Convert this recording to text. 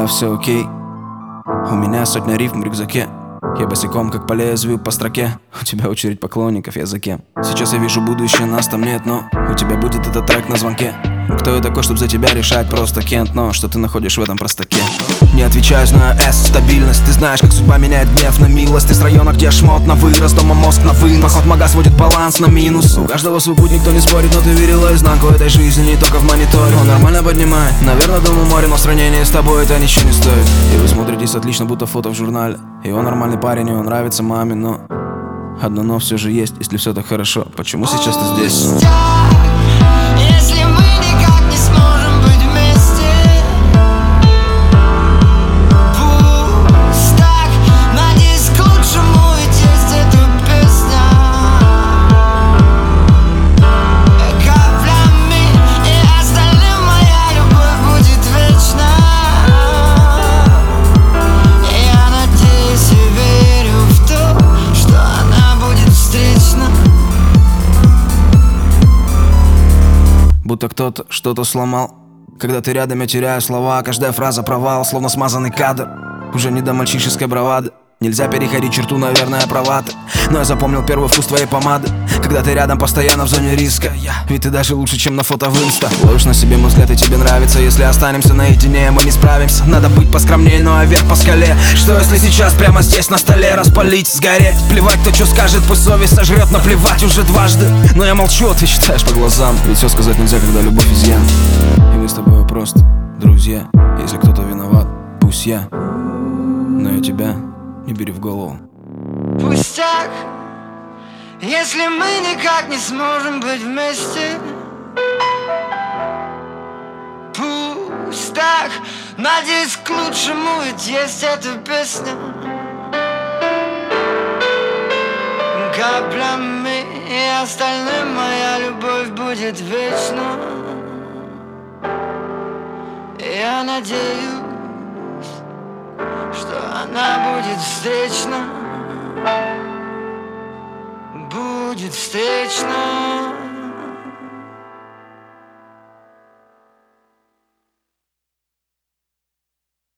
все окей. У меня сотня рифм в рюкзаке. Я босиком, как по лезвию по строке. У тебя очередь поклонников, я за кем? Сейчас я вижу будущее, нас там нет, но у тебя будет этот трек на звонке. Кто я такой, чтобы за тебя решать? Просто Кент, но что ты находишь в этом простаке? Не отвечаешь на S, стабильность. Ты знаешь, как судьба меняет гнев на милость. Ты с района, где шмот на вырост, дома мозг на вынос. Поход мага сводит баланс на минус. У каждого свой путь, никто не спорит, но ты верила изнаку этой жизни, не только в мониторе. Он нормально поднимает, наверное, дом у моря, но в сравнении с тобой это ничего не стоит. И вы смотритесь отлично, будто фото в журнале. И он нормальный парень, и он нравится маме, но одно но все же есть, если все так хорошо. Почему сейчас ты здесь? Если мы никак не сможем быть вместе, пусть так, надеюсь, к лучшему, ведь есть эта песня. Каплями и остальным моя любовь будет вечна. Я надеюсь и верю в то, что она будет встречна. Будто кто-то что-то сломал. Когда ты рядом, я теряю слова. Каждая фраза провал, словно смазанный кадр. Уже не до мальчишеской бравады. Нельзя переходить черту, наверное, права ты. Но я запомнил первый вкус твоей помады. Когда ты рядом, постоянно в зоне риска. Ведь ты даже лучше, чем на фото в инста. Ловишь на себе мой взгляд, и тебе нравится. Если останемся наедине, мы не справимся. Надо быть поскромнее, но вверх по скале. Что если сейчас прямо здесь на столе распалить, сгореть? Плевать, кто что скажет, пусть совесть сожрет. Наплевать уже дважды. Но я молчу, ты читаешь по глазам. Ведь все сказать нельзя, когда любовь изъян. И мы с тобой просто друзья. Если кто-то виноват, пусть я. Но я тебя не бери в голову. Пустяк, если мы никак не сможем быть вместе. Пусть так, надеюсь, к лучшему, ведь есть эта песня. Каплями и остальным моя любовь будет вечна. Я надеюсь, что она будет встречна. Будет встречна.